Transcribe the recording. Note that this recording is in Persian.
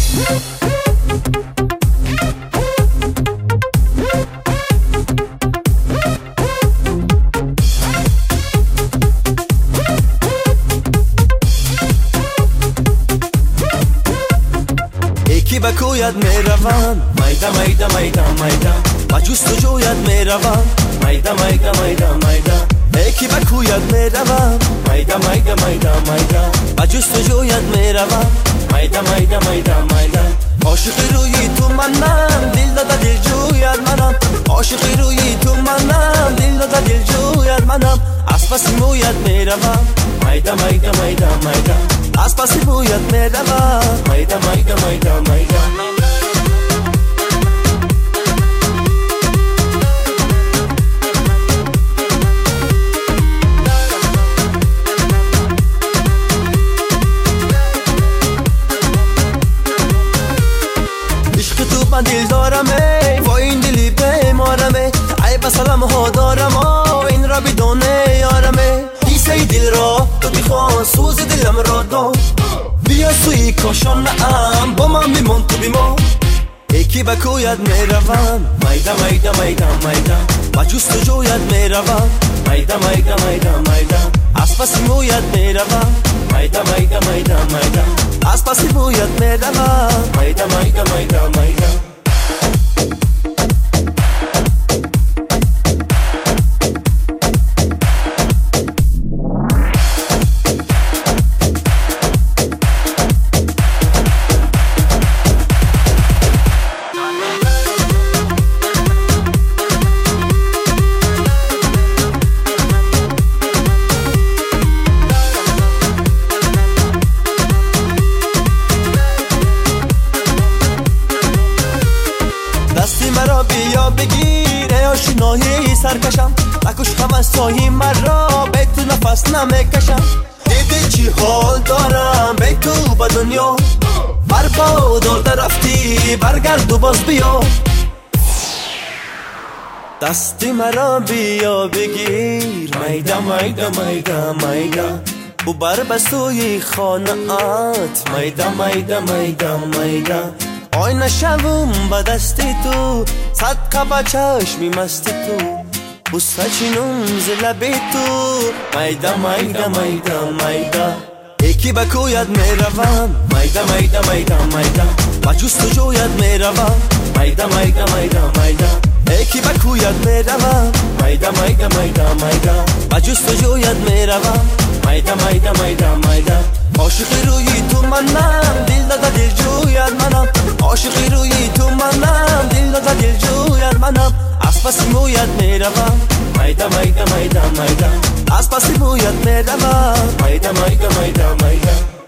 یکی به کویت میروم میده میده میده میده و جستجویت میروم میده میده میده میده یکی به کویت میروم میده میده میده میده و جستجویت میروم میده میده میده میده عاشقی روی تو منم دل داده دل جویت منم عاشقی روی تو منم دل داده دل جویت منم از پس مویت میروم میده میده میده میده از پس مویت میروم میده میده میده میده من دل دارمه و این دلی بیمارمه عیب سلام ها دارم این را بدونه یارمه دیسه دل را تو بخواه سوز دلم را دار بیا سوی کاشان ام با من بیمان تو بیمان یکی به کویت میروم میده میده میده میده و جستجویت میروم میده میده میده میده از پس مویت میروم میده میده میده میده از پس مویت میروم میده میده میده میده دستی مرا بیا بگیر ای آشنایی سرکشم نکش هم از سایی مرا به تو نفس نمیکشم دیدی چی حال دارم به تو به دنیا برباد رفتی برگرد و باز بیا دستی مرا بیا بگیر میده میده میده میده و بر بسوی خانه‌ات میده میده میده میده آی نشوم با دستی تو صدقه با چشمی مستی تو بوسه چینم ز لبی تو میده میده میده میده یکی به کویت میروم میده میده میده میده و جستجویت میروم میده میده میده میده یکی به کویت میروم میده میده میده میده و جستجویت میروم میده میده میده میده عاشقی روی تو منم دل داده دل جویت منم عاشقی روی تو منم دل داده دل جویت منم از پس مویت میروم میده میده میده میده از پس مویت میروم میده میده میده میده